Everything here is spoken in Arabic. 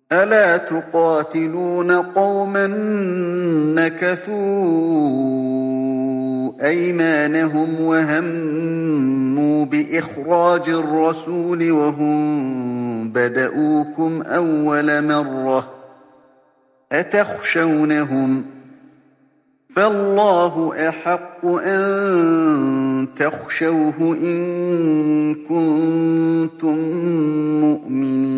ألا تقاتلون قوما نكثوا أيمانهم وهموا بإخراج الرسول وهم بدؤوكم أول مرة أتخشونهم فالله أحق أن تخشوه إن كنتم مؤمنين